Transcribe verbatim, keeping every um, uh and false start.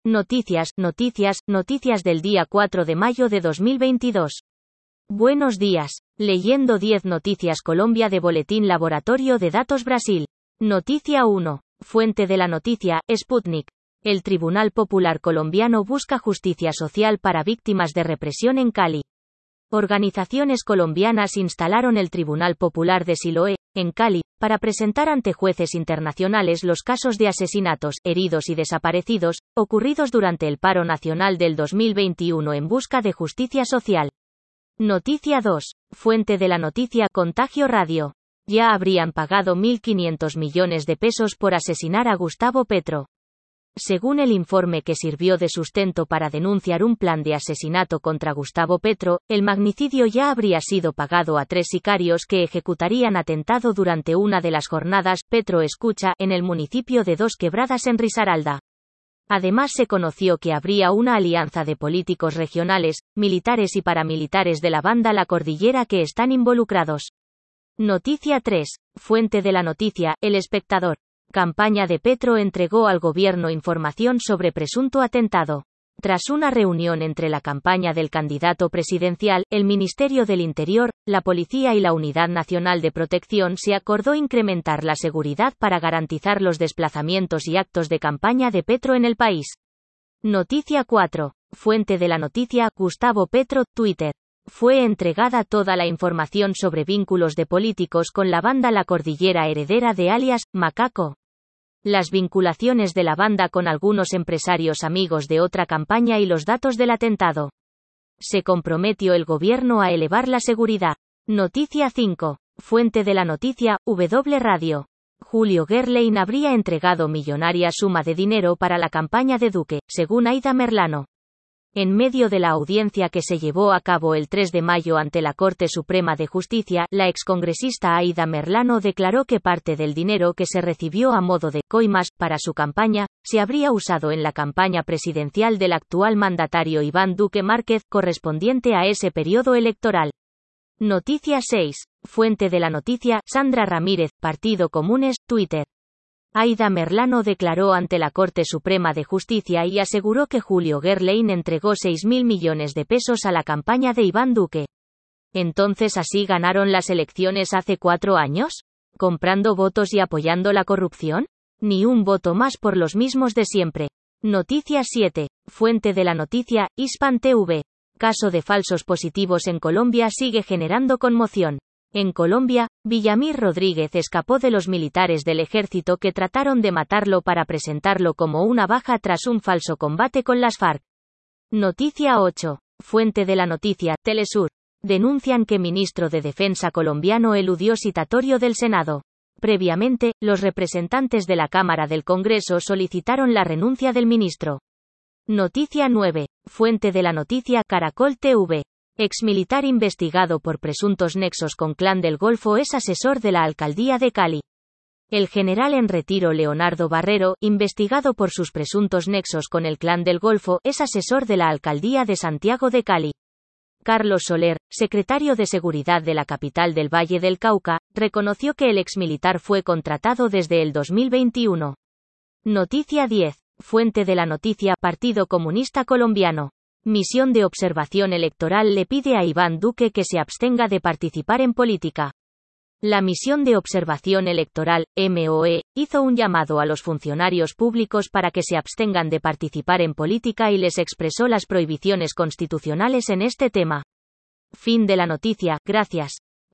Noticias, noticias, noticias del día cuatro de mayo de dos mil veintidós. Buenos días. Leyendo diez noticias Colombia de Boletín Laboratorio de Datos Brasil. Noticia uno. Fuente de la noticia, Sputnik. El Tribunal Popular Colombiano busca justicia social para víctimas de represión en Cali. Organizaciones colombianas instalaron el Tribunal Popular de Siloé, en Cali, para presentar ante jueces internacionales los casos de asesinatos, heridos y desaparecidos, ocurridos durante el paro nacional del dos mil veintiuno en busca de justicia social. Noticia dos. Fuente de la noticia, Contagio Radio. Ya habrían pagado mil quinientos millones de pesos por asesinar a Gustavo Petro. Según el informe que sirvió de sustento para denunciar un plan de asesinato contra Gustavo Petro, el magnicidio ya habría sido pagado a tres sicarios que ejecutarían atentado durante una de las jornadas Petro Escucha en el municipio de Dos Quebradas en Risaralda. Además se conoció que habría una alianza de políticos regionales, militares y paramilitares de la banda La Cordillera que están involucrados. Noticia tres. Fuente de la noticia, El Espectador. Campaña de Petro entregó al gobierno información sobre presunto atentado. Tras una reunión entre la campaña del candidato presidencial, el Ministerio del Interior, la Policía y la Unidad Nacional de Protección se acordó incrementar la seguridad para garantizar los desplazamientos y actos de campaña de Petro en el país. Noticia cuatro. Fuente de la noticia, Gustavo Petro, Twitter. Fue entregada toda la información sobre vínculos de políticos con la banda La Cordillera heredera de alias Macaco. Las vinculaciones de la banda con algunos empresarios amigos de otra campaña y los datos del atentado. Se comprometió el gobierno a elevar la seguridad. Noticia cinco. Fuente de la noticia, W Radio. Julio Gerlein habría entregado millonaria suma de dinero para la campaña de Duque, según Aida Merlano. En medio de la audiencia que se llevó a cabo el tres de mayo ante la Corte Suprema de Justicia, la excongresista Aida Merlano declaró que parte del dinero que se recibió a modo de coimas para su campaña, se habría usado en la campaña presidencial del actual mandatario Iván Duque Márquez, correspondiente a ese periodo electoral. Noticia seis. Fuente de la noticia, Sandra Ramírez, Partido Comunes, Twitter. Aida Merlano declaró ante la Corte Suprema de Justicia y aseguró que Julio Gerlein entregó seis mil millones de pesos a la campaña de Iván Duque. ¿Entonces así ganaron las elecciones hace cuatro años? ¿Comprando votos y apoyando la corrupción? Ni un voto más por los mismos de siempre. Noticia siete. Fuente de la noticia, Hispan T V. Caso de falsos positivos en Colombia sigue generando conmoción. En Colombia, Villamir Rodríguez escapó de los militares del ejército que trataron de matarlo para presentarlo como una baja tras un falso combate con las FARC. Noticia ocho. Fuente de la noticia, Telesur. Denuncian que ministro de Defensa colombiano eludió citatorio del Senado. Previamente, los representantes de la Cámara del Congreso solicitaron la renuncia del ministro. Noticia nueve. Fuente de la noticia, Caracol T V. Exmilitar investigado por presuntos nexos con Clan del Golfo es asesor de la alcaldía de Cali. El general en retiro Leonardo Barrero, investigado por sus presuntos nexos con el Clan del Golfo, es asesor de la alcaldía de Santiago de Cali. Carlos Soler, secretario de Seguridad de la capital del Valle del Cauca, reconoció que el exmilitar fue contratado desde el dos mil veintiuno. Noticia diez. Fuente de la noticia, Partido Comunista Colombiano. Misión de observación electoral le pide a Iván Duque que se abstenga de participar en política. La Misión de Observación Electoral, M O E, hizo un llamado a los funcionarios públicos para que se abstengan de participar en política y les expresó las prohibiciones constitucionales en este tema. Fin de la noticia, gracias.